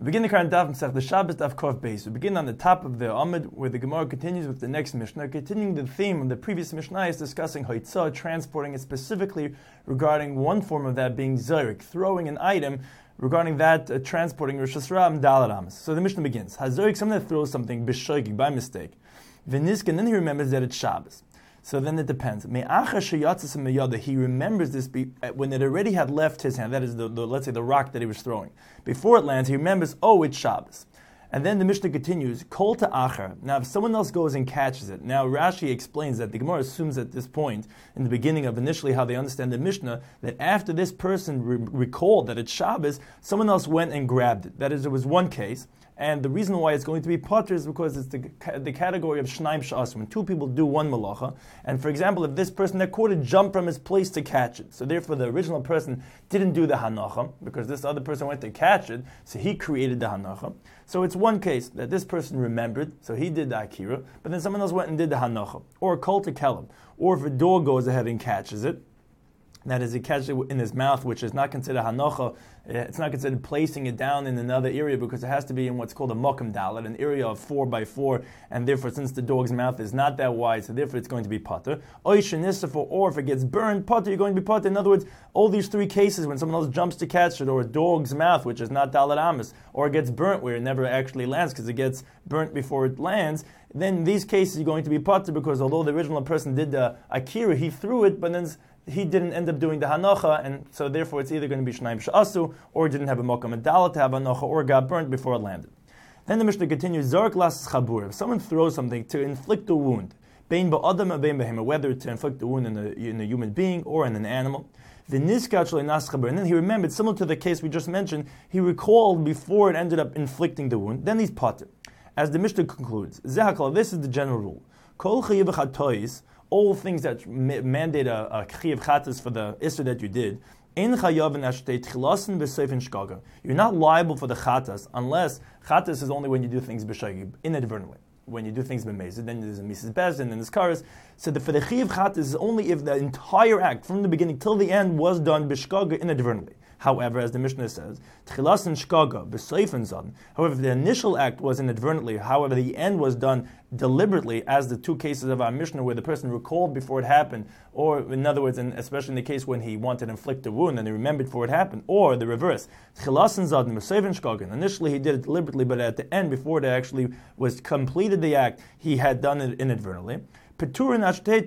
We begin the current daf Masech the Shabbos daf Kov Beis. We begin on the top of the Amud, where the Gemara continues with the next Mishnah. Continuing the theme of the previous Mishnah is discussing Hoitzah, transporting it specifically regarding one form of that being Zorik, throwing an item, regarding that transporting Rosh Hashanah Daled Amos. So the Mishnah begins. Hazorik, someone that throws something b'shoigig, by mistake. V'niskan, then he remembers that it's Shabbos. So then it depends. He remembers this when it already had left his hand. That is let's say the rock that he was throwing. Before it lands, he remembers, oh, it's Shabbos. And then the Mishnah continues, Kol ta'achar. Now, if someone else goes and catches it, now Rashi explains that the Gemara assumes at this point, in the beginning of initially how they understand the Mishnah, that after this person recalled that it's Shabbos, someone else went and grabbed it. That is, it was one case. And the reason why it's going to be potter is because it's the category of shnaim sha'asim, when two people do one malacha. And for example, if this person that caught it jumped from his place to catch it, so therefore the original person didn't do the hanacha, because this other person went to catch it, so he created the hanacha. So it's one case that this person remembered, so he did the akira, but then someone else went and did the hanacha. Or a kol tekelem, or if a dog goes ahead and catches it, that is, he catches it in his mouth, which is not considered hanacha. It's not considered placing it down in another area because it has to be in what's called a mokum dalet, an area of 4 by 4, and therefore, since the dog's mouth is not that wide, so therefore it's going to be potter. Or if it gets burned, potter, you're going to be potter. In other words, all these three cases, when someone else jumps to catch it, or a dog's mouth, which is not dalet amis, or it gets burnt where it never actually lands because it gets burnt before it lands, then in these cases you're going to be potter because although the original person did the akira, he threw it, but then he didn't end up doing the hanacha, and so therefore it's either going to be shnaim sha'asu, or didn't have a mokum and dalet to have hanacha, or got burnt before it landed. Then the Mishnah continues, Zark las chabur. If someone throws something to inflict a wound, bein ba'adam or bein b'hema, whether to inflict a wound in a human being or in an animal, the niskat shel nas chabur, and then he remembered, similar to the case we just mentioned, he recalled before it ended up inflicting the wound, then he's potter. As the Mishnah concludes, zehakal, this is the general rule. Kol chayiv chatois, all things that mandate a chiyav chatas for the issur that you did, you're not liable for the chatas unless chatas is only when you do things b'shagi, inadvertently. When you do things b'mezid, then there's a Mrs. Bez, and then there's karas. So for the chiyav chatas is only if the entire act, from the beginning till the end, was done b'shgaga, inadvertently. However, as the Mishnah says, tchilas and shkaga b'seifin zan. However, if the initial act was inadvertently, however, the end was done deliberately, as the two cases of our Mishnah where the person recalled before it happened, or in other words, and especially in the case when he wanted to inflict a wound and he remembered before it happened, or the reverse, tchilas and zan b'seifin shkaga. Initially, he did it deliberately, but at the end, before it actually was completed the act, he had done it inadvertently. He's going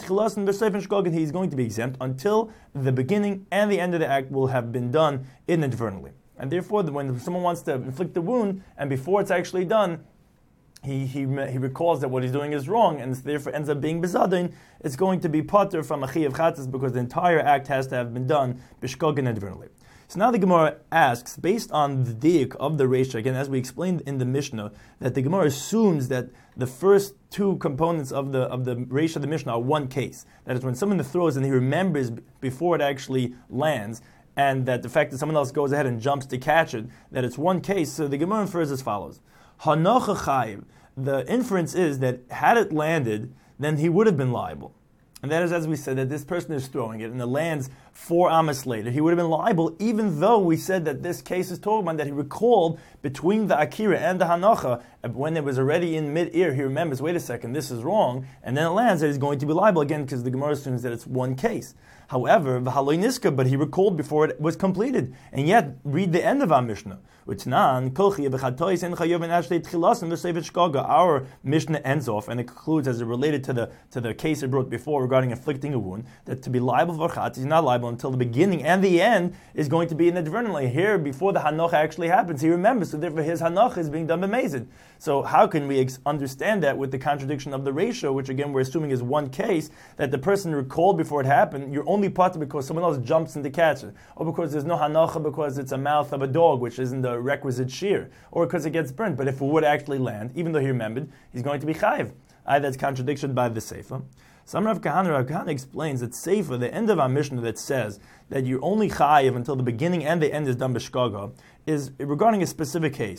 to be exempt until the beginning and the end of the act will have been done inadvertently. And therefore, when someone wants to inflict the wound, and before it's actually done, he recalls that what he's doing is wrong, and therefore ends up being bezadin, it's going to be potter from a chiyav chatas because the entire act has to have been done b'shkog inadvertently. So now the Gemara asks, based on the diak of the Reisha, again, as we explained in the Mishnah, that the Gemara assumes that the first two components of the Reisha of the Mishnah are one case. That is, when someone throws and he remembers before it actually lands, and that the fact that someone else goes ahead and jumps to catch it, that it's one case. So the Gemara infers as follows. Hanacha chayiv. The inference is that had it landed, then he would have been liable. And that is, as we said, that this person is throwing it and it lands 4 amos later. He would have been liable, even though we said that this case is told that he recalled between the akira and the hanacha, when it was already in mid-ear, he remembers, wait a second, this is wrong, and then it lands that he's going to be liable again because the Gemara assumes that it's one case. However, v'haloi niska, but he recalled before it was completed. And yet, read the end of our Mishnah. Our Mishnah ends off, and it concludes as it related to the case it brought before regarding inflicting a wound, that to be liable for chat, he's not liable until the beginning and the end is going to be inadvertently. Here, before the hanocha actually happens, he remembers, so therefore his hanocha is being done b'mezid. So how can we understand that with the contradiction of the ratio, which again we're assuming is one case, that the person recalled before it happened, you're only potter because someone else jumps in to catch it, or because there's no hanacha because it's a mouth of a dog, which isn't the requisite shear, or because it gets burnt. But if it would actually land, even though he remembered, he's going to be chayiv. That's contradiction by the Seifa. Some Rav Kahana explains that Seifa, the end of our Mishnah that says that you're only chayiv until the beginning and the end is done b'shkaga, is regarding a specific case.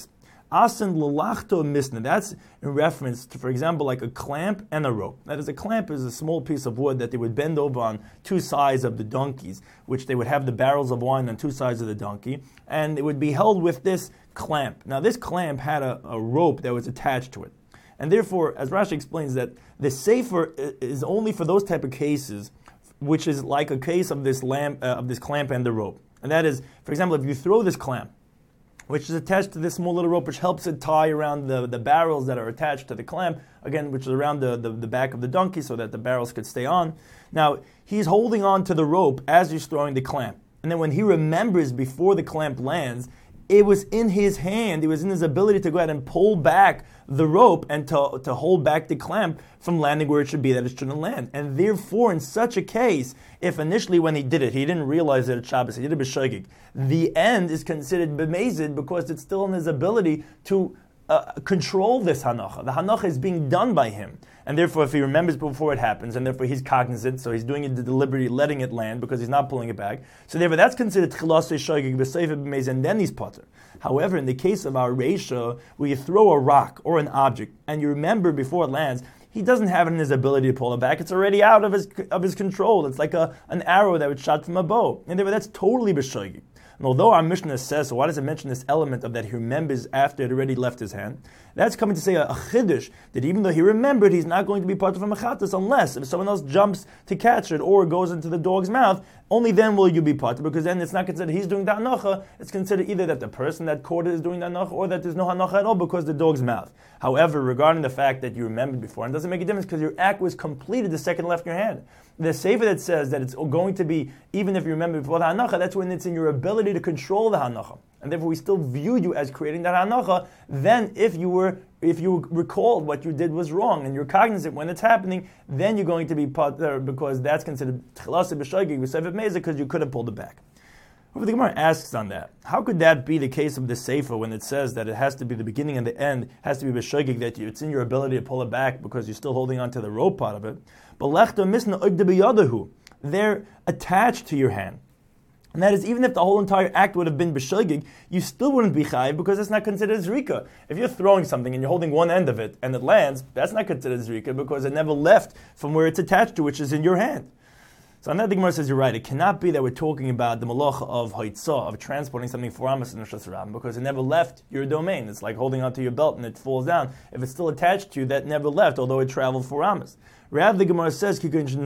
Asin l'lachto misna. That's in reference to, for example, like a clamp and a rope. That is, a clamp is a small piece of wood that they would bend over on two sides of the donkeys, which they would have the barrels of wine on two sides of the donkey, and it would be held with this clamp. Now, this clamp had a rope that was attached to it. And therefore, as Rashi explains, that the sefer is only for those type of cases, which is like a case of this clamp and the rope. And that is, for example, if you throw this clamp, which is attached to this small little rope, which helps it tie around the barrels that are attached to the clamp, again, which is around the back of the donkey so that the barrels could stay on. Now, he's holding on to the rope as he's throwing the clamp. And then when he remembers before the clamp lands, it was in his hand, it was in his ability to go ahead and pull back the rope and to hold back the clamp from landing where it should be, that it shouldn't land. And therefore, in such a case, if initially when he did it, he didn't realize that it's Shabbos, he did it b'shogeg, the end is considered b'mezid because it's still in his ability to control this hanacha. The hanacha is being done by him. And therefore, if he remembers before it happens, and therefore he's cognizant, so he's doing it deliberately, letting it land because he's not pulling it back. So therefore, that's considered tchilas shogeg b'sefer b'mezid, and then he's potter. However, in the case of our reisha, where you throw a rock or an object, and you remember before it lands, he doesn't have it in his ability to pull it back. It's already out of his control. It's like an arrow that was shot from a bow. And therefore, that's totally b'shogeg. And although our Mishnah says, so why does it mention this element of that he remembers after it already left his hand? That's coming to say a chiddush, that even though he remembered, he's not going to be part of a mechatas unless if someone else jumps to catch it or goes into the dog's mouth, only then will you be part, because then it's not considered he's doing the hanacha, it's considered either that the person that caught it is doing the hanacha or that there's no hanacha at all because the dog's mouth. However, regarding the fact that you remembered before, it doesn't make a difference because your act was completed the second it left your hand. The sefer that says that it's going to be, even if you remember before the hanacha, that's when it's in your ability to control the hanacha. And therefore we still view you as creating that hanacha. Then if you recalled what you did was wrong and you're cognizant when it's happening, then you're going to be part there because that's considered tchilas b'shogeg b'sefer b'mezid because you could have pulled it back. However, the Gemara asks on that, how could that be the case of the sefer when it says that it has to be the beginning and the end, has to be b'shogeg, that it's in your ability to pull it back because you're still holding on to the rope part of it? But lechta misna ogde b'yadahu, they're attached to your hand. And that is, even if the whole entire act would have been b'shogeg, you still wouldn't be chayiv because it's not considered zrika. If you're throwing something and you're holding one end of it and it lands, that's not considered zrika because it never left from where it's attached to, which is in your hand. So on that, the Gemara says you're right. It cannot be that we're talking about the malacha of haitzah, of transporting something for Amos and Rosh Hashanah, because it never left your domain. It's like holding onto your belt and it falls down. If it's still attached to you, that never left, although it traveled for Amos. Rather, the Gemara says,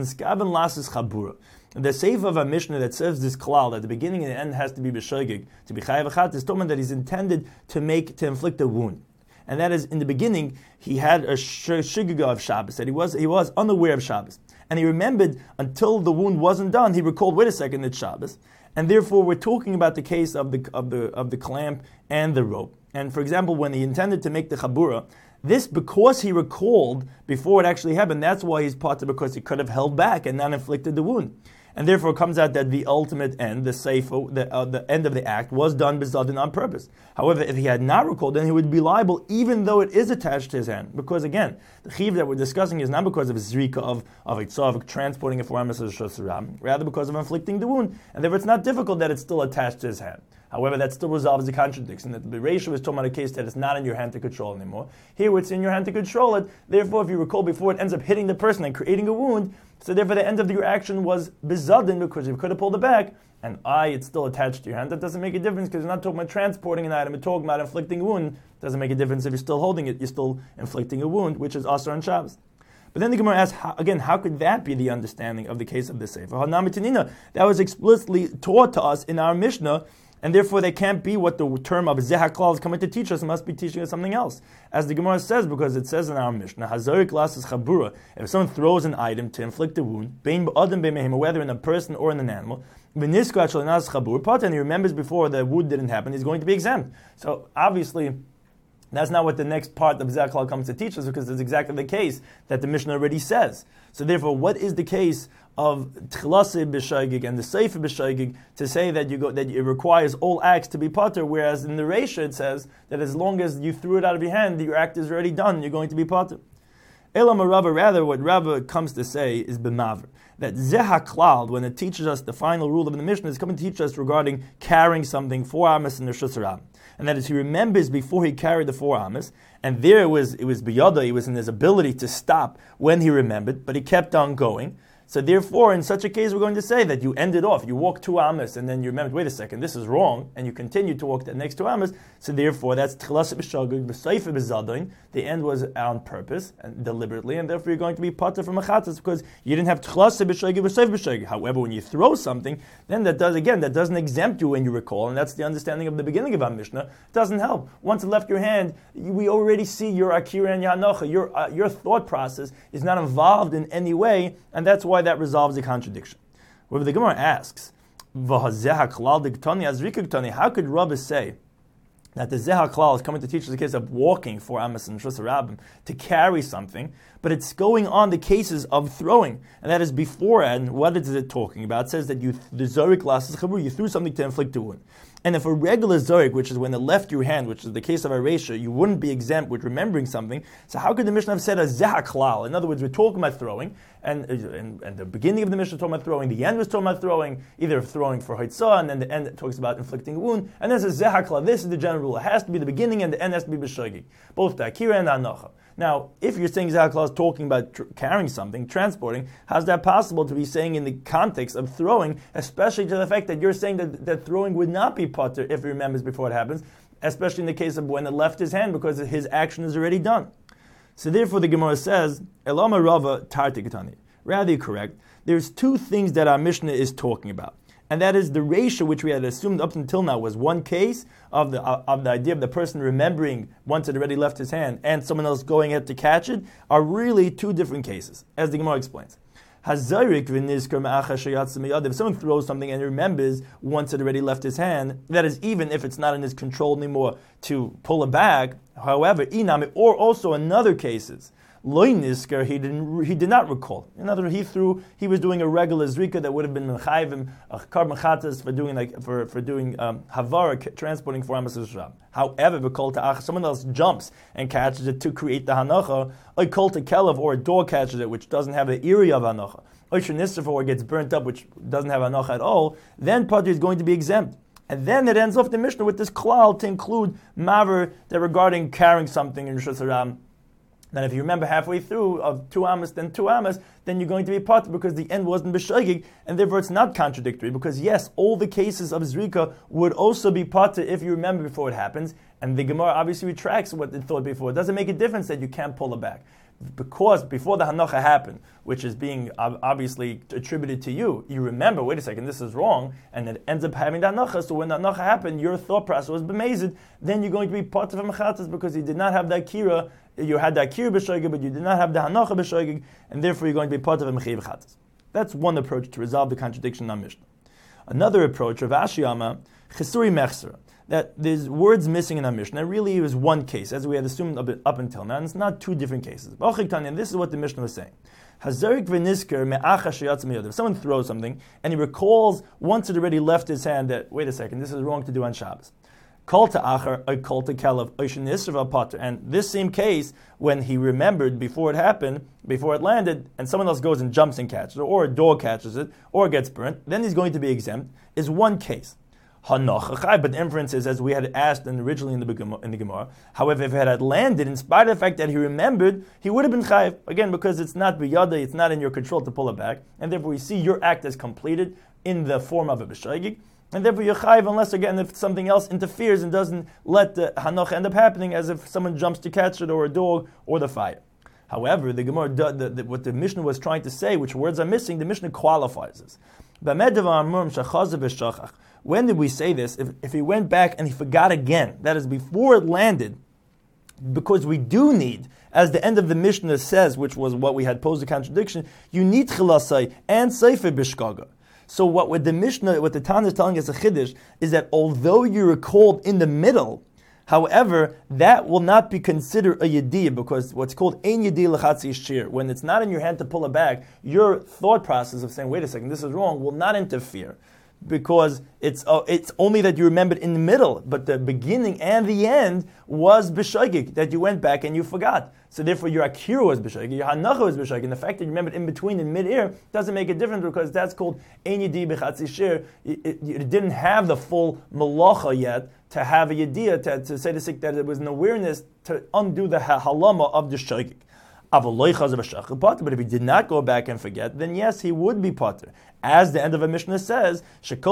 the sefer of a Mishnah that says this klal, that the beginning and the end has to be b'shogeg, to be chayav achat, is talking that he's intended to inflict a wound. And that is, in the beginning, he had a shigig of Shabbos, that he was unaware of Shabbos. And he remembered until the wound wasn't done, he recalled, wait a second, it's Shabbos. And therefore, we're talking about the case of the clamp and the rope. And for example, when he intended to make the chabura, this, because he recalled before it actually happened, that's why he's potter, because he could have held back and not inflicted the wound. And therefore it comes out that the ultimate end, the sefer, the end of the act, was done b'zadin on purpose. However, if he had not recalled, then he would be liable even though it is attached to his hand. Because again, the chiv that we're discussing is not because of zrika of itzah, transporting it for Amos or Shosram, rather because of inflicting the wound. And therefore it's not difficult that it's still attached to his hand. However, that still resolves the contradiction, that the ratio is talking about a case that it's not in your hand to control anymore. Here, it's in your hand to control it. Therefore, if you recall before, it ends up hitting the person and creating a wound. So therefore, the end of your action was bizadin because you could have pulled it back. And it's still attached to your hand. That doesn't make a difference because you're not talking about transporting an item. You're talking about inflicting a wound. It doesn't make a difference if you're still holding it. You're still inflicting a wound, which is asar on Shabbos. But then the Gemara asks, how could that be the understanding of the case of the sefer? That was explicitly taught to us in our Mishnah. And therefore, they can't be what the term of Zeh HaKlal is coming to teach us. It must be teaching us something else. As the Gemara says, because it says in our Mishnah, Hazarik Lasses Chabura, if someone throws an item to inflict a wound, whether in a person or in an animal, and he remembers before the wound didn't happen, he's going to be exempt. So obviously, that's not what the next part of Zeh HaKlal comes to teach us, because it's exactly the case that the Mishnah already says. So therefore, what is the case of Tchilase b'shogeg and the Sefer b'shogeg to say that it requires all acts to be potter, whereas in the Reisha it says that as long as you threw it out of your hand, your act is already done, you're going to be potter. Elam Rava, rather, what Rava comes to say is b'maver, that Zeh HaKlal, when it teaches us the final rule of the Mishnah, is coming to teach us regarding carrying something for Amos and Rosh Hashanah. and that is he remembers before he carried the 4 amas, and there it was biyada, it was in his ability to stop when he remembered, but he kept on going. So therefore, in such a case, we're going to say that you ended off. You walked 2 amas, and then you remembered, wait a second, this is wrong, and you continued to walk the next 2 amas. So therefore, that's tchilas b'shagig, b'seifa b'zadain. The end was on purpose and deliberately, and therefore you're going to be pater from a chatas because you didn't have tchilas b'shagig, b'seifa b'shagig. However, when you throw something, then that doesn't exempt you when you recall, and that's the understanding of the beginning of our Mishnah. It doesn't help. Once it left your hand, we already see your akira and yanocha. Your thought process is not involved in any way, and that's why that resolves the contradiction. Where the Gemara asks, how could Rabbi say that the Zeh HaKlal is coming to teach us the case of walking 4 amas and Shus Rabbim to carry something, but it's going on the cases of throwing, and that is beforehand. What is it talking about? It says that the Zorik lasses chabur, you threw something to inflict a wound. And if a regular Zorik, which is when it left your hand, which is the case of a Reisha, you wouldn't be exempt with remembering something, so how could the Mishnah have said a Zeh HaKlal? In other words, we're talking about throwing, and the beginning of the Mishnah talking about throwing, the end was talking about throwing, either throwing for Haitzah, and then the end talks about inflicting a wound, and then it says Zeh HaKlal. This is the general rule. It has to be the beginning, and the end has to be b'shogig, both the Akira and the Anocha. Now, if you're saying Zeh HaKlal is talking about carrying something, transporting, how's that possible to be saying in the context of throwing, especially to the fact that you're saying that throwing would not be potter if he remembers before it happens, especially in the case of when it left his hand because his action is already done. So therefore the Gemara says, Elama Rava Tartikatani. Rather correct, there's 2 things that our Mishnah is talking about. And that is the ratio which we had assumed up until now was one case of the idea of the person remembering once it already left his hand and someone else going ahead to catch it are really 2 different cases, as the Gemara explains. If someone throws something and remembers once it already left his hand, that is even if it's not in his control anymore to pull it back. However, or also in other cases, Loy Nisker, he did not recall. In other words, he was doing a regular zrika that would have been mechayvim, a carbon chatas for doing havara, transporting 4 amas rab. However, someone else jumps and catches it to create the hanacha, a kol kelev, or a dog catches it, which doesn't have the area of hanacha, or gets burnt up, which doesn't have hanacha at all, then Padri is going to be exempt. And then it ends off the Mishnah with this klal to include maver that regarding carrying something in Rishus Haram. That if you remember halfway through of 2 amas, then 2 amas, then you're going to be potter because the end wasn't b'shogig, and therefore it's not contradictory. Because yes, all the cases of zrika would also be potter if you remember before it happens, and the Gemara obviously retracts what it thought before. It doesn't make a difference that you can't pull it back. Because before the hanacha happened, which is being obviously attributed to you, you remember, wait a second, this is wrong, and it ends up having the hanacha. So when the hanacha happened, your thought process was b'mezid, then you're going to be potter from mechatas because you did not have the akira. You had the akira b'shogig, but you did not have the hanacha b'shogig, and therefore you're going to be potter from mechav chatas. That's one approach to resolve the contradiction in our Mishnah. Another approach, Rav Ashi Amar, chesuri mechsera, that there's words missing in our Mishnah. Really, it was one case, as we had assumed up until now, and it's not 2 different cases. And this is what the Mishnah was saying. If someone throws something, and he recalls once it already left his hand that, wait a second, this is wrong to do on Shabbos. Kol ta'achar, or kol ta'kelev, oishin nisrava pater. And this same case, when he remembered before it happened, before it landed, and someone else goes and jumps and catches it, or a dog catches it, or gets burnt, then he's going to be exempt, is one case. Hanoch, but the inference is, as we had asked originally in the Gemara, however, if it had landed, in spite of the fact that he remembered, he would have been chayiv. Again, because it's not biyada, it's not in your control to pull it back, and therefore we see your act as completed in the form of a b'shogig, and therefore you're chayiv unless, again, if something else interferes and doesn't let the hanoch end up happening, as if someone jumps to catch it, or a dog, or the fire. However, the Gemara, what the Mishnah was trying to say, which words are missing, the Mishnah qualifies this. When did we say this? If he went back and he forgot again, that is before it landed, because we do need, as the end of the Mishnah says, which was what we had posed a contradiction, you need chilasai and seifer bishkaga. So what the Mishnah, what the Tana is telling us a chiddush, is that although you recalled in the middle, however, that will not be considered a yediyah, because what's called ein yediyah lechatzi shir, when it's not in your hand to pull it back, your thought process of saying, wait a second, this is wrong, will not interfere. because it's only that you remembered in the middle, but the beginning and the end was b'shogeg, that you went back and you forgot. So therefore your akira was b'shogeg, your hanacha was b'shogeg, and the fact that you remembered in between, in mid-air, doesn't make a difference because that's called ein yedi b'chatzi shir. It didn't have the full malacha yet to have a yediyah, to say the sick that it was an awareness to undo the halama of the shogeg. But if he did not go back and forget, then yes, he would be potter. As the end of a Mishnah says,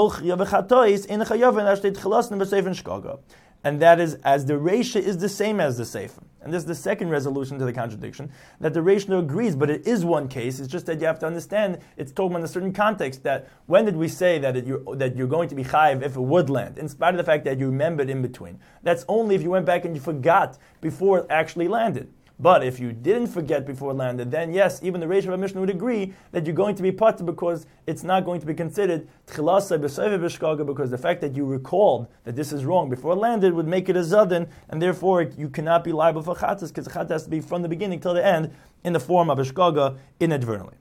and that is, as the Reisha is the same as the Sefer. And this is the second resolution to the contradiction, that the Reisha agrees, but it is one case. It's just that you have to understand, it's talking in a certain context, that when did we say that you're going to be chayiv if it would land, in spite of the fact that you remembered in between. That's only if you went back and you forgot before it actually landed. But if you didn't forget before it landed, then yes, even the Reish of Mishnah would agree that you're going to be potter because it's not going to be considered tchilasa b'seiva b'shkaga, because the fact that you recalled that this is wrong before it landed would make it a zadin, and therefore you cannot be liable for chatas, because the chat has to be from the beginning till the end in the form of a shkaga inadvertently.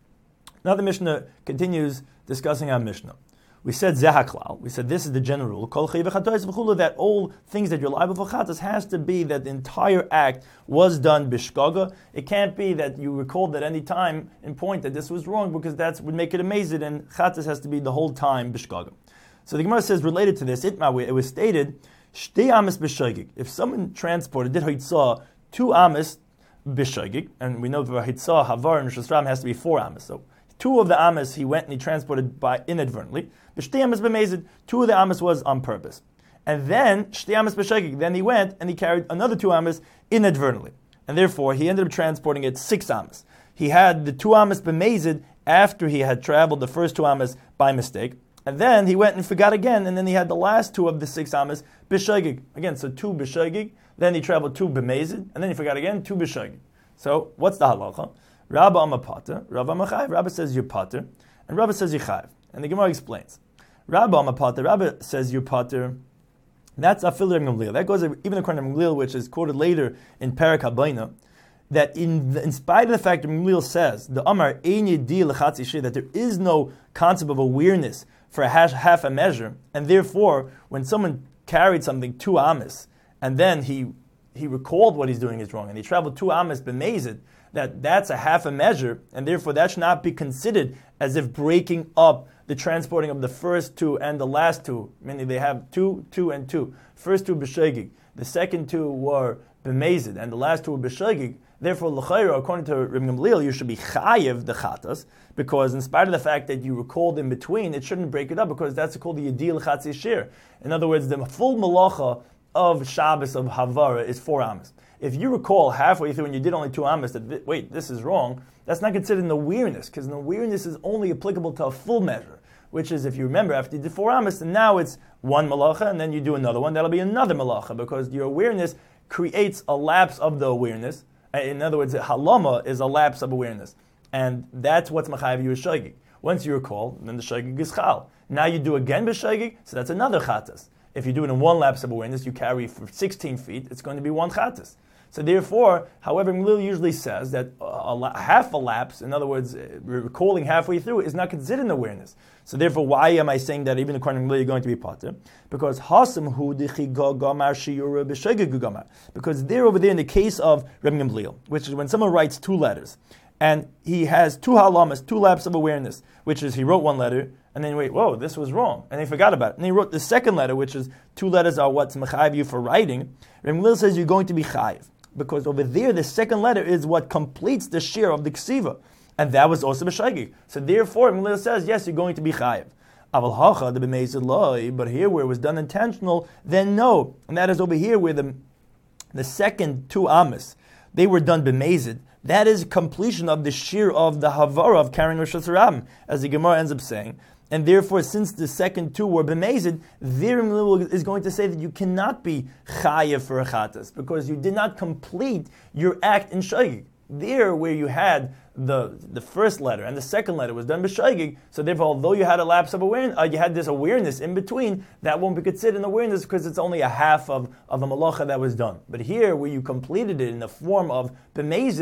Now the Mishnah continues discussing our Mishnah. We said zehaklal. We said this is the general rule. Kol chayiv v'chatois v'chulu, that all things that you're liable for chatas has to be that the entire act was done bishkaga. It can't be that you recalled at any time and point that this was wrong, because that would make it amazing, and chatas has to be the whole time bishkaga. So the Gemara says, related to this, it was stated, shtei amis b'shogeg. If someone transported, did hitzah 2 amis b'shogeg, and we know for hitzah havar and shasram has to be 4 amis. So 2 of the amas he went and he transported by inadvertently. B'shtei amas b'mezid, 2 of the amas was on purpose. And then, shtei amas b'shogeg, then he went and he carried another 2 amas inadvertently. And therefore, he ended up transporting it 6 amas. He had the 2 amas b'mezid after he had traveled the first 2 amas by mistake. And then he went and forgot again, and then he had the last 2 of the 6 amas b'shogeg. Again, so 2 b'shogeg, then he traveled 2 b'mezid, and then he forgot again, 2 b'shogeg. So, what's the halacha? Rabba Amapater, Rabba Amachayev. Rabba says you're pater, and Rabba says you're chayev. And the Gemara explains. Rabba Amapater, Rabba says you're pater. That's Afil Reb Gamliel. That goes even according to Gamliel, which is quoted later in Parak Habayna, that in spite of the fact that Gamliel says the Amar Ein Yedi L'Chatzi Shir, that there is no concept of awareness for half a measure, and therefore when someone carried something 2 amas, and then he recalled what he's doing is wrong, and he traveled 2 amas b'mezid, that's a half a measure, and therefore that should not be considered as if breaking up the transporting of the first 2 and the last 2, meaning they have 2, 2, and 2. First 2 b'shogeg, the second 2 were b'mezid, and the last 2 were b'shogeg. Therefore, l'chayra, according to Reb Gamliel, you should be chayev the chatas, because in spite of the fact that you recalled in between, it shouldn't break it up, because that's called the yedil chatzi shir. In other words, the full malacha of Shabbos of Havara is 4 amas. If you recall halfway through and you did only 2 amas that, wait, this is wrong, that's not considered an awareness, because an awareness is only applicable to a full measure, which is if you remember after you did 4 amas, and now it's 1 malacha, and then you do another one, that'll be another malacha, because your awareness creates a lapse of the awareness. In other words, halama is a lapse of awareness. And that's what's machayev you is shogeg. Once you recall, then the shogeg is chal. Now you do again b'shogeg, so that's another chatas. If you do it in 1 lapse of awareness, you carry for 16 feet, it's going to be 1 chatas. So therefore, however, Gamliel usually says that half a lapse, in other words, recalling halfway through, is not considered an awareness. So therefore, why am I saying that even according to Gamliel you're going to be pater? Because hasam hu dichiga gamar shiura b'shogeg gamar. Because there over there in the case of Reb Gamliel, which is when someone writes 2 letters, and he has 2 halamas, 2 laps of awareness, which is he wrote 1 letter, and then wait, whoa, this was wrong, and he forgot about it. And he wrote the second letter, which is 2 letters are what's mechayev you for writing. Reb Gamliel says you're going to be chayev, because over there the second letter is what completes the shir of the ksiva, and that was also b'shogeg. So therefore, Reb Gamliel says yes, you're going to be chayev. Aval hacha the b'mezid loy, but here where it was done intentional, then no, and that is over here where the second 2 amas they were done b'mezid. That is completion of the shir of the havara of carrying Rosh Hashanah, as the Gemara ends up saying. And therefore, since the second 2 were b'mezid, there is going to say that you cannot be chayev for a chatas, because you did not complete your act in shogeg. There, where you had the first letter and the second letter was done b'shogeg, so therefore, although you had a lapse of awareness, you had this awareness in between, that won't be considered an awareness because it's only a half of a malacha that was done. But here, where you completed it in the form of b'mezid,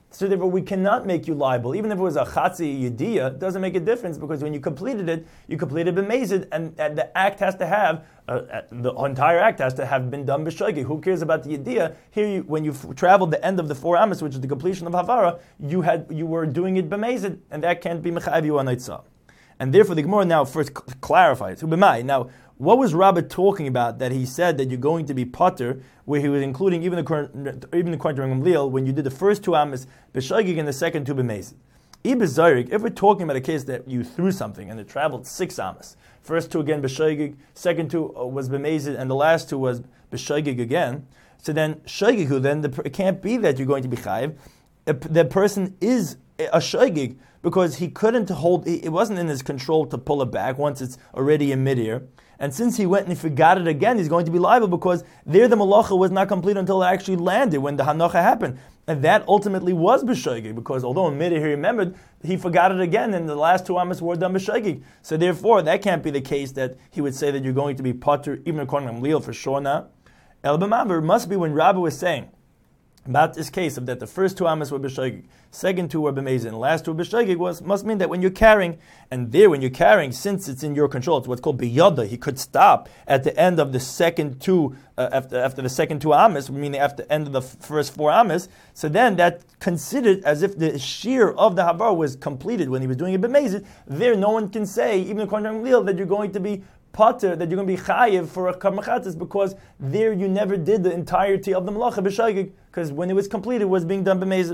So therefore, we cannot make you liable. Even if it was a chatzi yediyah, it doesn't make a difference because when you completed it b'mezid, and the act has to have, the entire act has to have been done b'shogeg. Who cares about the yediyah? Here, when you traveled the end of the 4 amos, which is the completion of havara, you were doing it b'mezid, and that can't be mechayiv you on Eitzah. And therefore, the Gemara now first clarifies. Now, what was Rabbah talking about that he said that you're going to be potter, where he was including even according to Gamliel, when you did the first 2 amos b'shogeg and the second 2 b'mezid? If we're talking about a case that you threw something and it traveled 6 amos, first 2 again b'shogeg, second 2 was b'mezid, and the last 2 was b'shogeg again. So then shogehu, then it can't be that you're going to be chayiv. The person is a shogeg because he couldn't hold. It wasn't in his control to pull it back once it's already in midair. And since he went and he forgot it again, he's going to be liable because there the malacha was not complete until it actually landed when the hanocha happened. And that ultimately was b'shogeg because although in midair he remembered, he forgot it again and the last 2 amos were done b'shogeg. So therefore, that can't be the case that he would say that you're going to be potter even according to Gamliel for sure now. El b'maver must be when Rabbah was saying about this case of that the first 2 amos were b'shogeg, second 2 were b'mezid, and the last 2 were b'shogeg, must mean that when you're carrying, and there when you're carrying, since it's in your control, it's what's called biyada, he could stop at the end of the second 2, after the second 2 amos, meaning after the end of the first 4 amos, so then that considered as if the shear of the havar was completed when he was doing it b'mezid. There no one can say, even according to Gamliel, that you're going to be potter, that you're going to be chayiv for a karmachatis, because there you never did the entirety of the malacha b'shogeg, because when it was completed, it was being done b'mezid.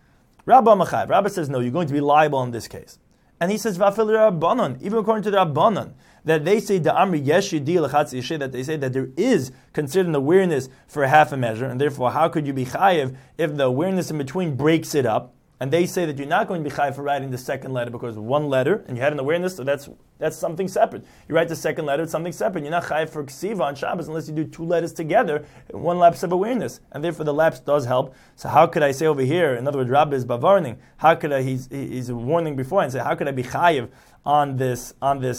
Rabbah says no, you're going to be liable in this case. And he says v'afil rabbanon, even according to the rabbanon, that they say the amri yesh yediyah l'chatzi yeshay, that they say that there is considered an awareness for a half a measure, and therefore how could you be chayiv if the awareness in between breaks it up? And they say that you're not going to be chayiv for writing the second letter because 1 letter, and you had an awareness, so that's something separate. You write the second letter, it's something separate. You're not chayiv for ksiva on Shabbos unless you do 2 letters together, 1 lapse of awareness. And therefore the lapse does help. So how could I say over here, in other words, Rabbi is bavarning, how could I, he's warning before and say, how could I be chayiv on this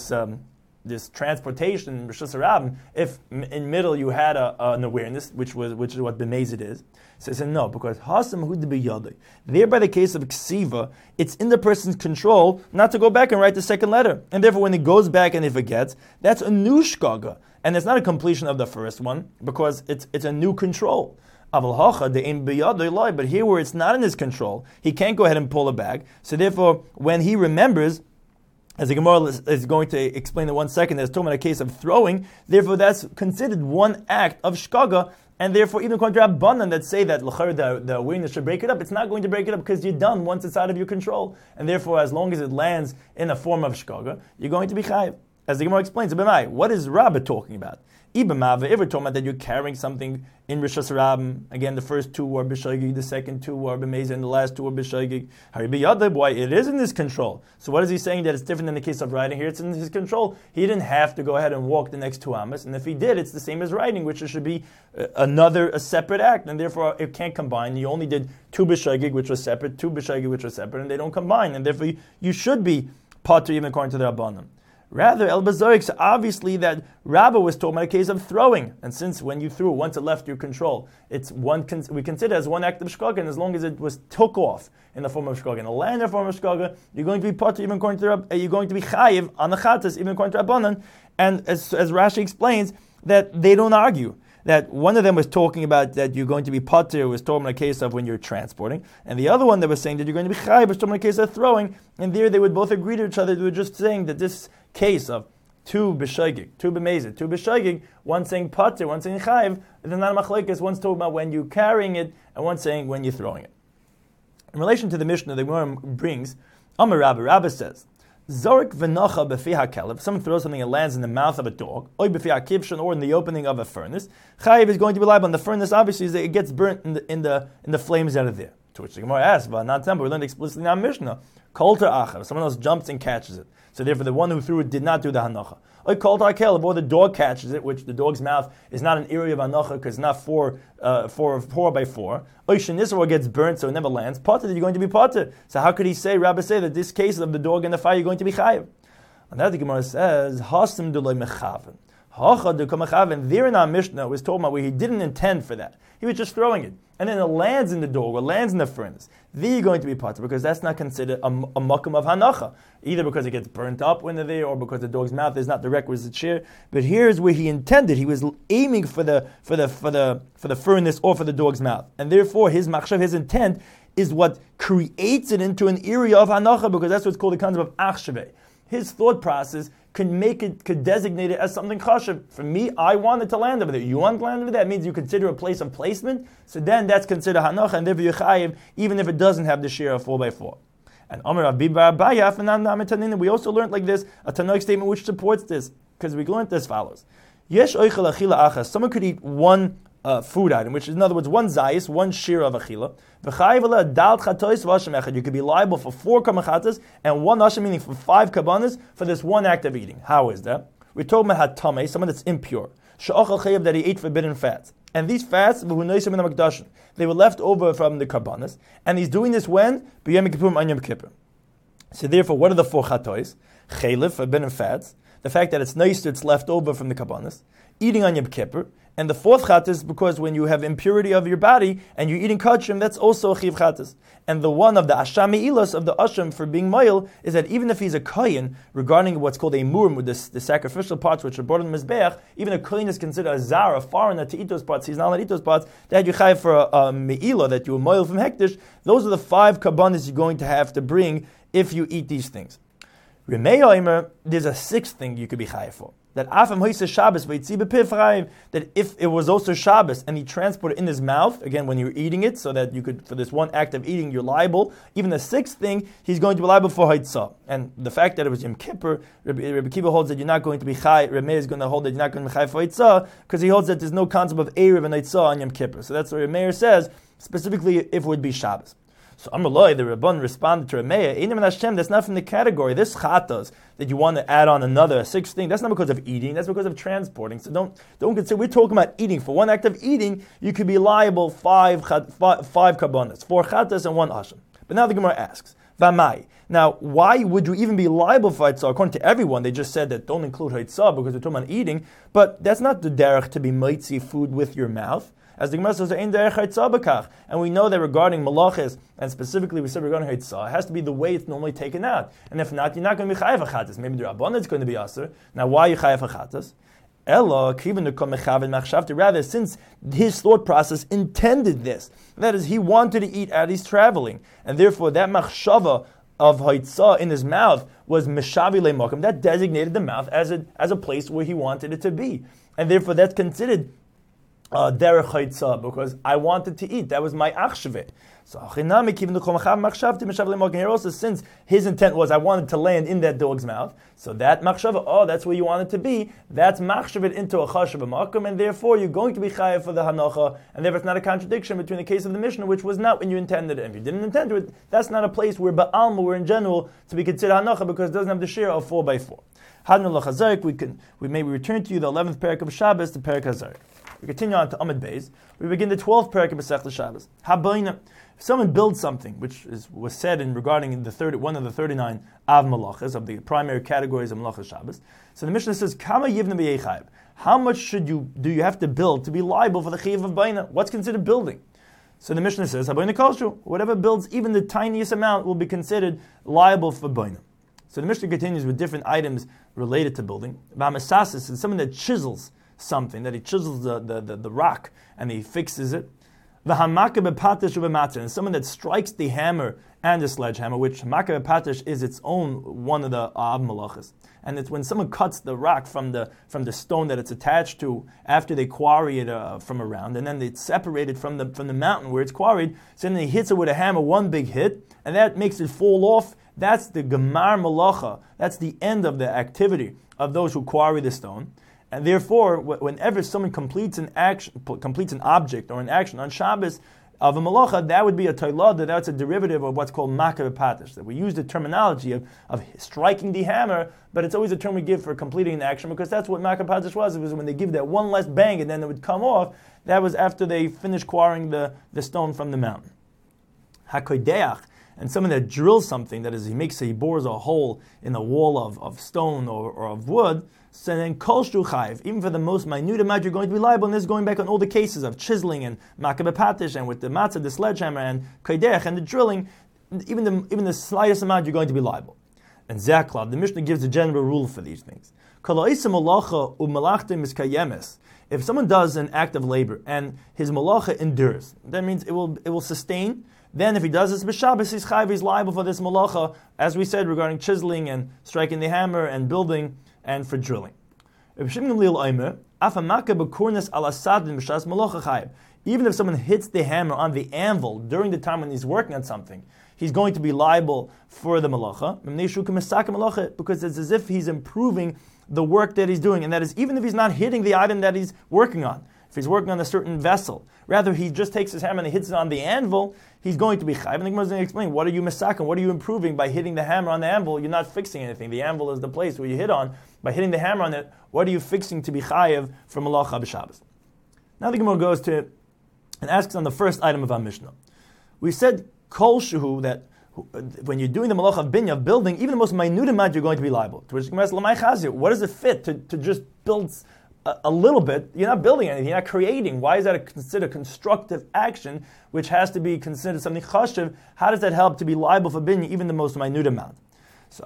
transportation in Rishus Harabim if in middle you had an awareness, which is what b'mezid is? So he said no, because hasam hu b'yadai. There, by the case of ksiva, it's in the person's control not to go back and write the second letter, and therefore when he goes back and he forgets, that's a new shkaga, and it's not a completion of the first one because it's a new control. But here, where it's not in his control, he can't go ahead and pull it back. So therefore, when he remembers, as the Gemara is going to explain in 1 second, there's talking about a case of throwing. Therefore, that's considered 1 act of shkaga, and therefore, even according to Rabbanan that say that the awareness should break it up, it's not going to break it up because you're done once it's out of your control, and therefore, as long as it lands in a form of shkaga, you're going to be chayiv. As the Gemara explains, what is Rabbah talking about? If we're talking about that you're carrying something in Rishus Harabim, again, the first 2 were b'shogeg, the second 2 were b'mezid, and the last 2 were b'shogeg. Why? It is in his control. So what is he saying that it's different in the case of writing here? It's in his control. He didn't have to go ahead and walk the next 2 amos, and if he did, it's the same as writing, which should be a separate act, and therefore it can't combine. You only did 2 b'shogeg, which was separate, 2 b'shogeg, which was separate, and they don't combine, and therefore you should be potter even according to the Rabbanim. Rather, El Bazorik, so obviously that Rabbah was talking about a case of throwing. And since when you threw, once it left your control, we consider it as 1 act of shkaga, and as long as it was took off in the form of shkaga, in the land in the form of shkaga, you're going to be potter even according to you're going to be chayiv on the chatas, even according to Rabbanan. And as Rashi explains, that they don't argue. That one of them was talking about that you're going to be potter, was talking about a case of when you're transporting, and the other one that was saying that you're going to be chayiv was talking about a case of throwing, and there they would both agree to each other. They were just saying that this case of 2 b'shogeg, 2 b'mezid, 2 b'shogeg, one saying potter, one saying chayiv, and then not a machlekes, one's talking about when you're carrying it, and one's saying when you're throwing it. In relation to the Mishnah, the Gemara brings, Amar Rabbah says, Zorik v'nocha b'fi ha'kelev. Someone throws something that lands in the mouth of a dog, or b'fi ha'kivshon, or in the opening of a furnace. Chayiv is going to be liable. And the furnace, obviously, is that it gets burnt in the flames out of there. To which the Gemara asks, "Not temple." We learned explicitly in our Mishnah. Kolter achav. Someone else jumps and catches it. So therefore, the one who threw it did not do the hanocha. Or kolter ha'kelev, or the dog catches it, which the dog's mouth is not an area of hanocha because it's not 4 by 4. Or shenisra gets burnt, so it never lands. Potter, you're going to be potter. So how could he say, Rabbi say that this case of the dog in the fire, you're going to be chayiv? And that the Gemara says, Hasim d'loi mechaven. And there in our Mishnah was talking about where he didn't intend for that. He was just throwing it. And then it lands in the dog or lands in the furnace. There you're going to be potter because that's not considered a makom of hanacha. Either because it gets burnt up when they're there or because the dog's mouth is not the requisite shear. But here's where he intended. He was aiming for the furnace or for the dog's mouth. And therefore his machshav, his intent, is what creates it into an area of hanacha because that's what's called the concept of achshave. His thought process could designate it as something chashav. For me, I wanted to land over there. You want to land over there? That means you consider a place of placement. So then that's considered hanacha, and therefore you're chayiv, even if it doesn't have the share of 4x4. And Amar Rabbi Bar Abaya, we also learned like this, a Tanoic statement which supports this, because we learned as follows. Yesh oichel achila achas. Someone could eat one food item, which is in other words one zayis, one shir of achila. You could be liable for 4 kamachatas and 1 asham, meaning for 5 kabanas for this one act of eating. How is that? We're talking about hatame, someone that's impure. That he ate forbidden fats. And these fats, they were left over from the karbanas. And he's doing this when? So therefore, what are the 4 chatois? Chaylev, forbidden fats. The fact that it's nice, it's left over from the karbanas. Eating on Yom Kippur. And the 4th chat is because when you have impurity of your body and you're eating kachim, that's also a chiv chatas. And the one of the asham ilos of the asham for being ma'il is that even if he's a kohen, regarding what's called a murim, with the sacrificial parts which are brought in the mizbeach, even a kohen is considered a zar, a foreigner to eat those parts. He's not allowed to eat those parts. That you chayiv for a me'ilah, that you are ma'il from hektish. Those are the 5 kabbanas you're going to have to bring if you eat these things. Remei Omer, there's a 6th thing you could be chayiv for. That afam hoyse Shabbos v'yitzi b'piv, that if it was also Shabbos and he transported it in his mouth, again when you're eating it, so that you could, for this one act of eating, you're liable. Even the 6th thing, he's going to be liable for haitzah. And the fact that it was Yom Kippur, Rabbi Kiva holds that you're not going to be chay. Rameh is going to hold that you're not going to be chay for haitzah, because he holds that there's no concept of erev and haitzah on Yom Kippur. So that's what Rameh says, specifically if it would be Shabbos. So Amrullah, the Rabban responded to Rameh, Einim and Hashem, that's not from the category. This chatas that you want to add on another 6th thing, that's not because of eating, that's because of transporting. So don't consider, we're talking about eating. For one act of eating, you could be liable 5 karbonas, 4 chatas and 1 asham. But now the Gemara asks, Vamai. Now, why would you even be liable for haitzah? According to everyone, they just said that don't include haitzah because they're talking about eating, but that's not the derech to be mitzi food with your mouth. As the Gemara says, and we know that regarding malachis, and specifically we said regarding haitzah, it has to be the way it's normally taken out. And if not, you're not going to be chayav achatas. Maybe the Rabbanah is going to be aser. Now, why are you chayav achatas? Rather, since his thought process intended this, that is, he wanted to eat as he's traveling, and therefore that machshava of haitzah in his mouth was meshavi le'makom. That designated the mouth as a place where he wanted it to be, and therefore that's considered derech haitzah, because I wanted to eat. That was my achshave. So here also, since his intent was I wanted to land in that dog's mouth, so that machshava, that's where you want it to be, that's machshavet into a chashav makom, and therefore you're going to be chayav for the hanacha, and therefore it's not a contradiction between the case of the Mishnah, which was not when you intended it. If you didn't intend it, that's not a place where ba'alma, where in general, to be considered hanacha, because it doesn't have the share of 4x4. We maybe return to you the 11th parak of Shabbos, the parak Hazarik. We continue on to Amud Beis. We begin the 12th parak of Masechta Shabbos. Habayna. If someone builds something, which was said in regarding one of the 39 Av Malachas, of the primary categories of Malachas Shabbos, so the Mishnah says, Kama Yivna B'Yechayv. How much do you have to build to be liable for the Chiyuv of Bayna? What's considered building? So the Mishnah says, Habayna Kolshu. Whatever builds, even the tiniest amount, will be considered liable for Bayna. So the Mishnah continues with different items related to building. V'Hamasasis is someone that chisels something, that he chisels the rock and he fixes it. And someone that strikes the hammer and the sledgehammer, which makah b'patish is its own one of the av malachas. And it's when someone cuts the rock from the stone that it's attached to after they quarry it from around, and then it's separated from the mountain where it's quarried. So then he hits it with a hammer, one big hit, and that makes it fall off. That's the gemar malacha. That's the end of the activity of those who quarry the stone. And therefore, whenever someone completes an object or an action on Shabbos of a malacha, that would be a toilada. That's a derivative of what's called makah b'patish. That we use the terminology of striking the hammer, but it's always a term we give for completing an action, because that's what makah b'patish was. It was when they give that one last bang and then it would come off. That was after they finished quarrying the stone from the mountain. Hakodeach. And someone that drills something, that is, he bores a hole in the wall of stone or of wood, So then kol shtu chayiv, even for the most minute amount, you're going to be liable. And this is going back on all the cases of chiseling and makabeh patish, and with the matzah, the sledgehammer, and kaidech, and the drilling. Even the slightest amount, you're going to be liable. And Zaklav, the Mishnah gives a general rule for these things. If someone does an act of labor and his malacha endures, that means it will sustain. Then if he does this b'Shabbos, he's chayiv, he's liable for this malacha, as we said regarding chiseling and striking the hammer and building and for drilling. Even if someone hits the hammer on the anvil during the time when he's working on something, he's going to be liable for the malacha, because it's as if he's improving the work that he's doing, and that is even if he's not hitting the item that he's working on. If he's working on a certain vessel, rather he just takes his hammer and he hits it on the anvil, he's going to be chayiv. And the Gemara is going to explain, what are you masakin? What are you improving by hitting the hammer on the anvil? You're not fixing anything. The anvil is the place where you hit on. By hitting the hammer on it, what are you fixing to be chayiv from malacha b'Shabbos? Now the Gemara goes to and asks on the first item of our Mishnah. We said kol shuhu, that when you're doing the malacha of binya, of building, even the most minute amount, you're going to be liable. To which the Gemara says, Lamai chazir, what does it fit to just build a little bit? You're not building anything, you're not creating. Why is that considered constructive action, which has to be considered something chashiv? How does that help to be liable for binya, even the most minute amount? So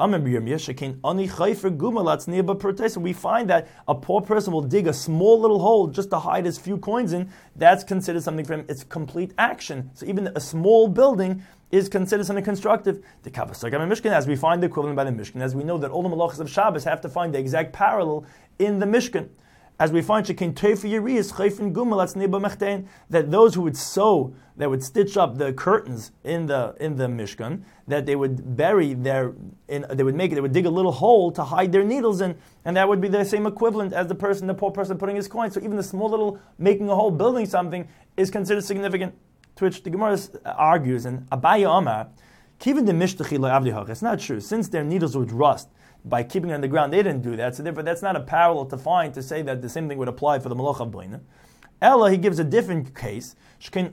we find that a poor person will dig a small little hole just to hide his few coins in. That's considered something for him. It's complete action. So even a small building is considered something constructive. The Mishkan, as we find the equivalent by the Mishkan, as we know that all the malachas of Shabbos have to find the exact parallel in the Mishkan. As we find that those who would sew, that would stitch up the curtains in the Mishkan, that they would bury they would dig a little hole to hide their needles in, and that would be the same equivalent as the poor person putting his coin. So even the small little making a hole, building something, is considered significant. To which the Gemara argues, and Abaya Omar, Kivin de Mishtachi lo avdi hach. It's not true. Since their needles would rust by keeping it on the ground, they didn't do that. So therefore, that's not a parallel to find to say that the same thing would apply for the malach of Boina. Ella, he gives a different case. Rather,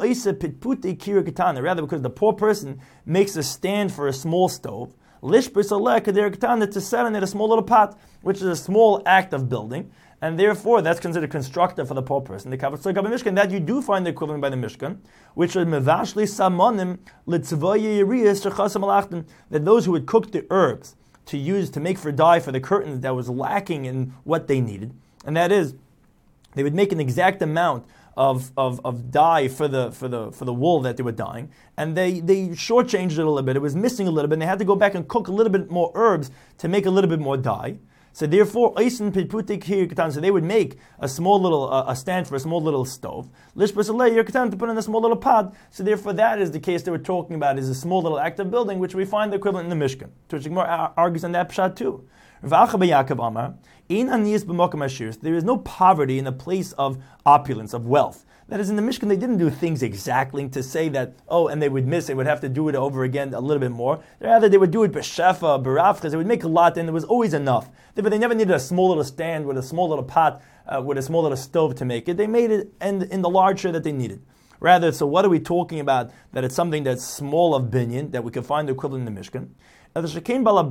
because the poor person makes a stand for a small stove, to set on it a small little pot, which is a small act of building, and therefore that's considered constructive for the poor person. The Kavod Tzorka Mishkan, that you do find the equivalent by the Mishkan, which is mevashli samonim litzvaya yiriyas shechasam alachtim, that those who would cook the herbs to use to make for dye for the curtains that was lacking in what they needed, and that is, they would make an exact amount of dye for the wool that they were dyeing, and they shortchanged it a little bit. It was missing a little bit, and they had to go back and cook a little bit more herbs to make a little bit more dye. So therefore, so they would make a small little a stand for a small little stove, to put in a small little pot. So therefore, that is the case they were talking about, is a small little act of building, which we find the equivalent in the Mishkan. To which the Gemara argues on that pshat too. There is no poverty in the place of opulence, of wealth. That is, in the Mishkan, they didn't do things exactly to say that, and they would miss, they would have to do it over again a little bit more. Rather, they would do it b'shefa, b'ravchas, they would make a lot, and there was always enough. But they never needed a small little stand with a small little pot, with a small little stove to make it. They made it in the large share that they needed. Rather, so what are we talking about? That it's something that's small of binyan, that we can find the equivalent in the Mishkan. Rather, we're talking about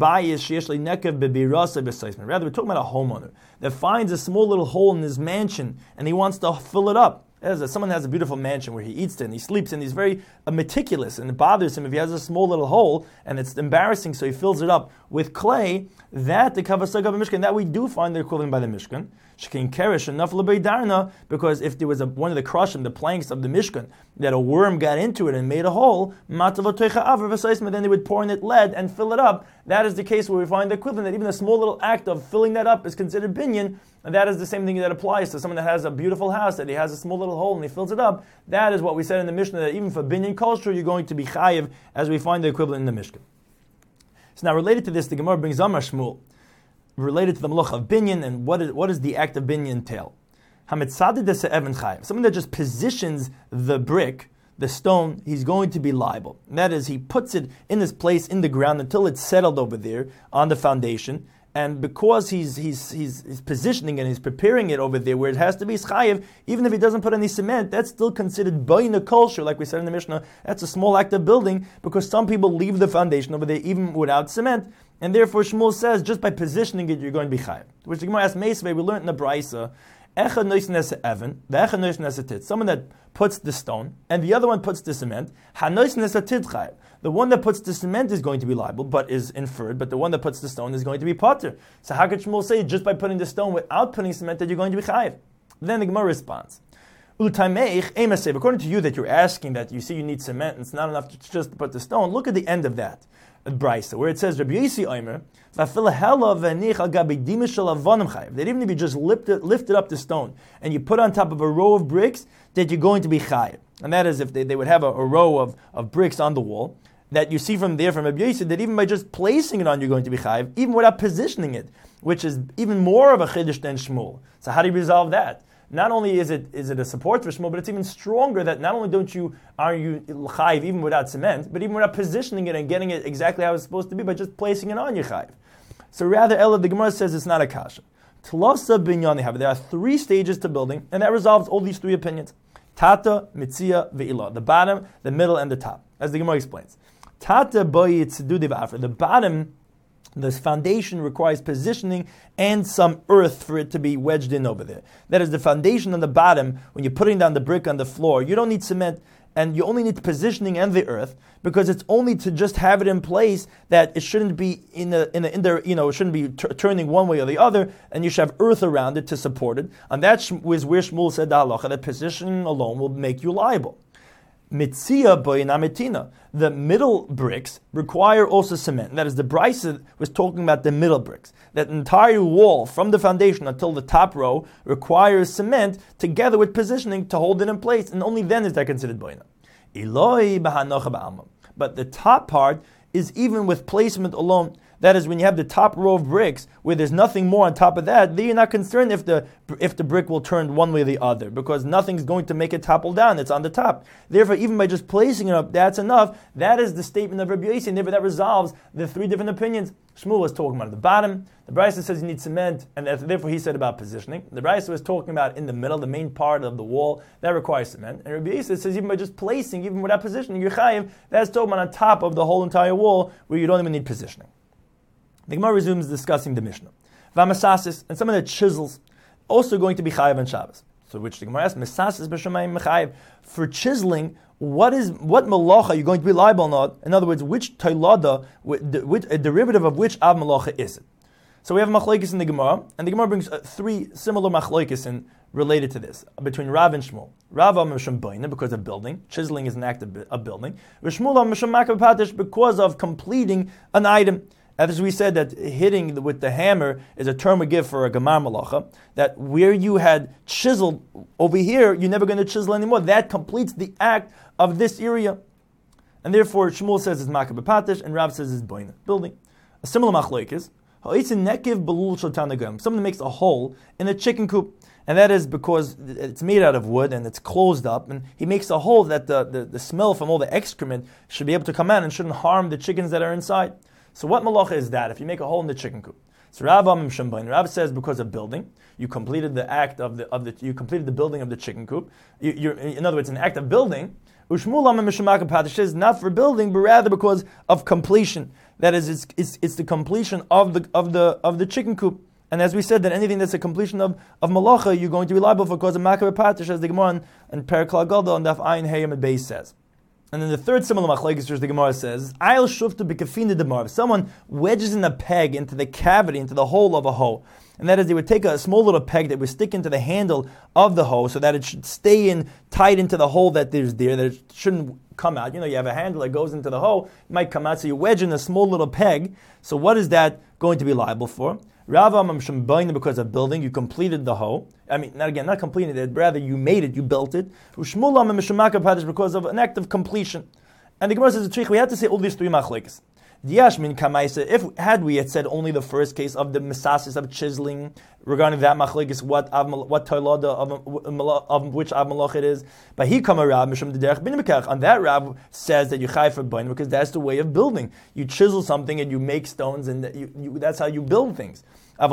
a homeowner that finds a small little hole in his mansion and he wants to fill it up. Someone has a beautiful mansion where he eats in, he sleeps in, he's very meticulous, and it bothers him if he has a small little hole and it's embarrassing, so he fills it up with clay. That the Kavod Tzorka Mishkan, that we do find the equivalent by the Mishkan. Shekain keresh enough l'beidarna, because if there was one of the crushim, the planks of the Mishkan, that a worm got into it and made a hole, then they would pour in it lead and fill it up. That is the case where we find the equivalent, that even a small little act of filling that up is considered binyan, and that is the same thing that applies to someone that has a beautiful house, that he has a small little hole and he fills it up. That is what we said in the Mishnah, that even for binyan culture, you're going to be chayiv, as we find the equivalent in the Mishkan. So now, related to this, the Gemara brings Amar Shmuel, related to the malach of binyan, and what does the act of binyan entail? Someone that just positions the brick, the stone, he's going to be liable. And that is, he puts it in this place in the ground until it's settled over there on the foundation. And because he's positioning and he's preparing it over there where it has to be chayiv, even if he doesn't put any cement, that's still considered boina culture, like we said in the Mishnah. That's a small act of building, because some people leave the foundation over there even without cement. And therefore Shmuel says, just by positioning it, you're going to be chayiv. Which the Gemara asks, Meisvei, we learned in the Braisa, Echad noisen es evan, ve'echad noisen es tit. Someone that puts the stone, and the other one puts the cement. Ha noisen es tit chayiv. The one that puts the cement is going to be liable, but is inferred. But the one that puts the stone is going to be potter. So how could Shmuel say just by putting the stone without putting cement that you're going to be chayiv? Then the Gemara responds, according to you that you're asking that you see you need cement and it's not enough to just put the stone, look at the end of that Brisa, where it says, Rabbi Yossi Omer, that even if you just lifted up the stone and you put on top of a row of bricks, that you're going to be chayiv. And that is if they would have a row of bricks on the wall, that you see from there, from Rabbi Yossi, that even by just placing it on, you're going to be chayiv, even without positioning it, which is even more of a chiddush than Shmuel. So how do you resolve that? Not only is it a support for Shmuel, but it's even stronger that not only are you chayiv even without cement, but even without positioning it and getting it exactly how it's supposed to be by just placing it on your chayiv. So rather, Ella, the Gemara says it's not a kasha. Tlasa binyan, there are 3 stages to building, and that resolves all these 3 opinions. Tata, Mitzia, Ve'ilah. The bottom, the middle, and the top. As the Gemara explains. Tata boyitz dudi v'afra. The bottom, this foundation requires positioning and some earth for it to be wedged in over there. That is the foundation on the bottom. When you're putting down the brick on the floor, you don't need cement, and you only need positioning and the earth, because it's only to just have it in place that it shouldn't be it shouldn't be turning one way or the other, and you should have earth around it to support it. And that was where Shmuel said the halacha that positioning alone will make you liable. Mitzia boyina metina. The middle bricks require also cement. That is, the Brisa was talking about the middle bricks. That entire wall from the foundation until the top row requires cement together with positioning to hold it in place, and only then is that considered boyina. Eloi b'hanocha ba'alma. But the top part is even with placement alone. That is, when you have the top row of bricks where there's nothing more on top of that, then you're not concerned if the brick will turn one way or the other, because nothing's going to make it topple down. It's on the top. Therefore, even by just placing it up, that's enough. That is the statement of Rabbi Yossi, and therefore that resolves the 3 different opinions. Shmuel was talking about at the bottom. The Brisa says you need cement, and therefore he said about positioning. The Brisa was talking about in the middle, the main part of the wall, that requires cement. And Rabbi Yossi says even by just placing, even without positioning, you're chayiv. That's talking about on top of the whole entire wall where you don't even need positioning. The Gemara resumes discussing the Mishnah. V'amasasis, and some of the chisels, also going to be chayiv on Shabbos. So which the Gemara asks, Mesasis b'shamayim mechayiv. For chiseling, what malacha are you going to be liable on? Not? In other words, which tailada, a derivative of which av malacha is it? So we have machlokes in the Gemara, and the Gemara brings 3 similar machlokes in related to this, between Rav and Shmuel. Rav Misham Baina, because of building. Chiseling is an act of building. Shmuel Misham Makav Patish, because of completing an item. As we said, that hitting with the hammer is a term we give for a gemar malacha, that where you had chiseled over here, you're never going to chisel anymore. That completes the act of this area. And therefore, Shmuel says it's makah b'patish, and Rav says it's boina, building. A similar machlok is, someone makes a hole in a chicken coop, and that is because it's made out of wood and it's closed up, and he makes a hole that the smell from all the excrement should be able to come out and shouldn't harm the chickens that are inside. So what malacha is that if you make a hole in the chicken coop? So Rav says because of building, you completed the act you completed the building of the chicken coop. In other words, an act of building. Ushmul says not for building, but rather because of completion. That is, it's the completion of the chicken coop. And as we said, that anything that's a completion of malacha, you're going to be liable for because of makah b'patish, as the Gemara and Perikla Galda on Daf Ayin Hayim at Beis says. And then the third similar machlokes, which the Gemara says, Ayil shufta b'kafina demar. If someone wedges in a peg into the cavity, into the hole of a hoe, and that is, they would take a small little peg that would stick into the handle of the hoe so that it should stay in tight into the hole that there's there, that it shouldn't come out. You know, you have a handle that goes into the hoe, it might come out, so you wedge in a small little peg. So what is that going to be liable for? Because of building, you completed the hoe. I mean, not completed it, rather you made it, you built it. Because of an act of completion. And the Gemara says, we have to say all these 3 machlokes. If had we had said only the first case of the mesasis of chiseling, regarding that machlokes, what toilada of which av malach it is, but he come a Rav mishum derech bin mekach. On that Rav says that you chai for bain because that's the way of building. You chisel something and you make stones, and that's how you build things. But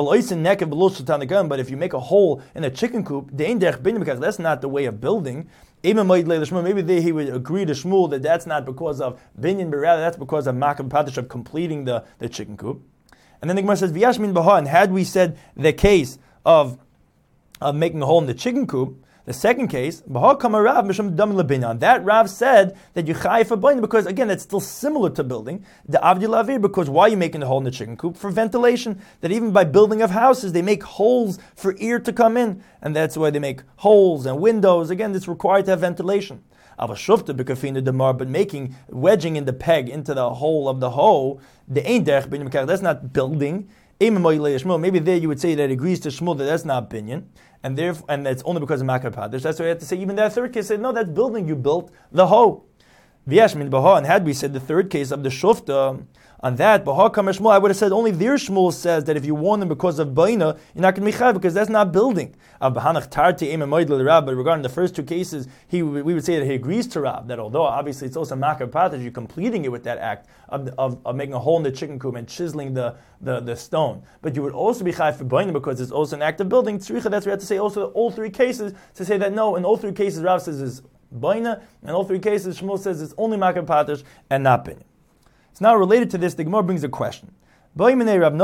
if you make a hole in a chicken coop, that's not the way of building. Maybe he would agree to Shmuel that that's not because of binyan, but rather that's because of makam patish, of completing the chicken coop. And then the Gemara says, V'yashmin Baha, and had we said the case of making a hole in the chicken coop, the second case, Baha Kama Rav Mishum Dam Lebinyan. That Rav said that you chayiv for baina because again that's still similar to building the Avdi Lavir, because why are you making the hole in the chicken coop? For ventilation. That even by building of houses they make holes for air to come in, and that's why they make holes and windows. Again, it's required to have ventilation. But making wedging in the peg into the hole of the hoe, that's not building. Maybe there you would say that it agrees to Shmuel that that's not binyan, and that's only because of Makar Padish. That's why you have to say even that third case said no, that's building. You built the hoe. And had we said the third case of the Shufta, on that, I would have said only there Shmuel says that if you warn them because of Baina, you're not going to be chayav because that's not building. But regarding the first two cases, we would say that he agrees to Rab, that although obviously it's also Makar Patash, you're completing it with that act of making a hole in the chicken coop and chiseling the stone. But you would also be chayav for Baina because it's also an act of building. That's what we have to say also all three cases, to say that no, in all three cases Rab says is Baina, and in all three cases Shmuel says it's only Makar Patash and not Baina. So now related to this, the Gemara brings a question. As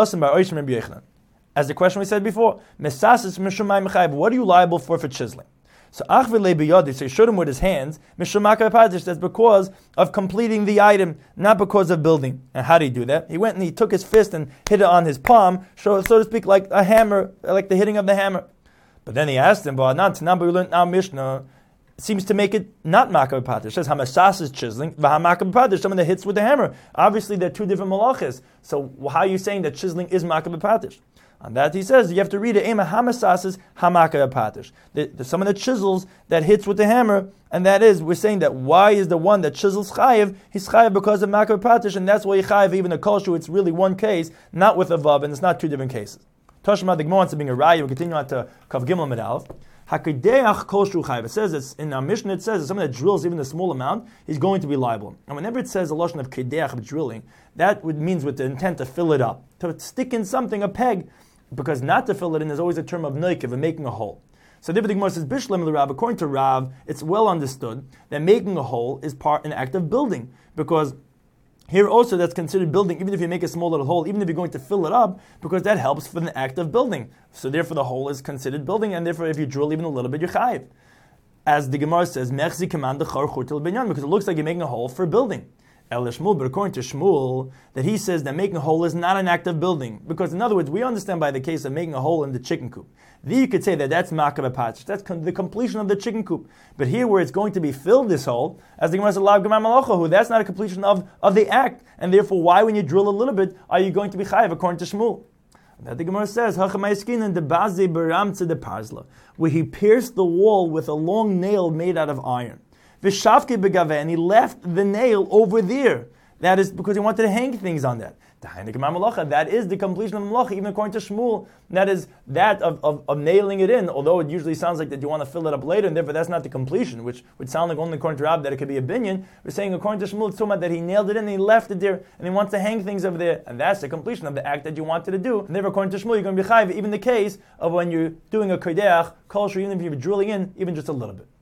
the question we said before, what are you liable for chiseling? So he showed him with his hands, that's because of completing the item, not because of building. And how did he do that? He went and he took his fist and hit it on his palm, so to speak, like a hammer, like the hitting of the hammer. But then he asked him, we learned now Mishnah, seems to make it not Makar Padish. It says Hamasas is chiseling, Vahamakar Padish, someone that hits with the hammer. Obviously, they're two different malachas. So how are you saying that chiseling is Makar Padish? On that he says you have to read it. Ema Hamasas is Hamakar Padish. There's someone that chisels, that hits with the hammer, and that is we're saying that why is the one that chisels chayiv? He's chayiv because of Makar Padish, and that's why he chayiv even a kol shu. It's really one case, not with a vav, and it's not two different cases. Toshma the Gemara wants to bring a raya. We continue on to Kav Gimel Mid Aleph. It says it's in our Mishnah. It says that someone that drills even a small amount is going to be liable. And whenever it says a lashon of kedeach of drilling, that means with the intent to fill it up, to stick in something, a peg, because not to fill it in is always a term of neikev, of making a hole. So the Gemara says Bishlam l'Rav. According to Rav, it's well understood that making a hole is an act of building, because here also that's considered building, even if you make a small little hole, even if you're going to fill it up, because that helps for the act of building. So therefore the hole is considered building, and therefore if you drill even a little bit, you're chayiv. As the Gemara says, because it looks like you're making a hole for building. But according to Shmuel, that he says that making a hole is not an act of building. Because in other words, we understand by the case of making a hole in the chicken coop. There you could say that that's Makar Padish. That's the completion of the chicken coop. But here where it's going to be filled, this hole, as the Gemara says, that's not a completion of the act. And therefore, why when you drill a little bit, are you going to be chayiv according to Shmuel? That the Gemara says, where he pierced the wall with a long nail made out of iron. And he left the nail over there. That is because he wanted to hang things on that. That is the completion of the malacha, even according to Shmuel. That is that of nailing it in, although it usually sounds like that you want to fill it up later, and therefore that's not the completion, which would sound like only according to Rab that it could be a binyan. We're saying according to Shmuel, it's talking about that he nailed it in and he left it there, and he wants to hang things over there, and that's the completion of the act that you wanted to do. And therefore according to Shmuel, you're going to be chayiv, even the case of when you're doing a kodeach, kol shu, even if you're drilling in, even just a little bit.